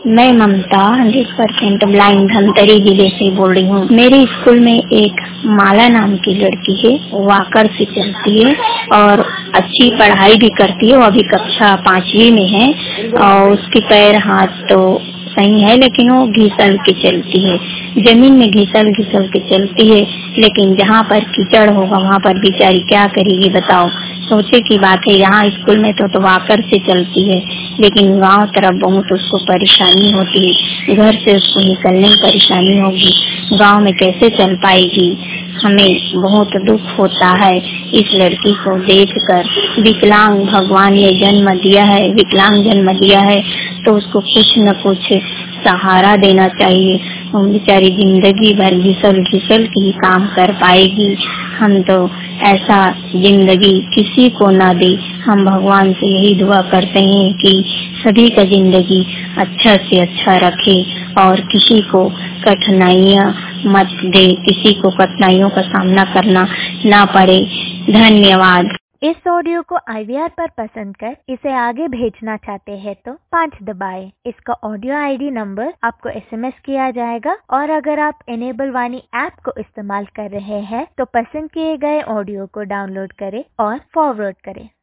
मैं ममता 100% ब्लाइंड धमतरी जिले से बोल रही हूँ। मेरे स्कूल में एक माला नाम की लड़की है, वॉकर से चलती है और अच्छी पढ़ाई भी करती है। वो अभी कक्षा 5वीं में है और उसके पैर हाथ तो सही है, लेकिन वो घिसल के चलती है, जमीन में घिसल घिसल के चलती है। लेकिन जहाँ पर कीचड़ होगा वहाँ पर बेचारी क्या करेगी बताओ। सोचे की बात है, यहाँ स्कूल में तो वॉकर से चलती है, लेकिन गांव तरफ बहुत उसको परेशानी होती है। घर से उसको निकलने में परेशानी होगी, गांव में कैसे चल पाएगी। हमें बहुत दुख होता है इस लड़की को देखकर। विकलांग भगवान ने जन्म दिया है, विकलांग जन्म दिया है तो उसको कुछ न कुछ सहारा देना चाहिए। बेचारी जिंदगी भर घिसल घिसल के ही काम कर पाएगी। हम तो ऐसा जिंदगी किसी को ना दे। हम भगवान से यही दुआ करते हैं कि सभी का जिंदगी अच्छा से अच्छा रखे और किसी को कठिनाइयाँ मत दे, किसी को कठिनाइयों का सामना करना ना पड़े। धन्यवाद। इस ऑडियो को IVR पर पसंद कर इसे आगे भेजना चाहते हैं तो 5 दबाएं। इसका ऑडियो ID नंबर आपको SMS किया जाएगा और अगर आप इनेबल वाणी ऐप को इस्तेमाल कर रहे हैं तो पसंद किए गए ऑडियो को डाउनलोड करें और फॉरवर्ड करें।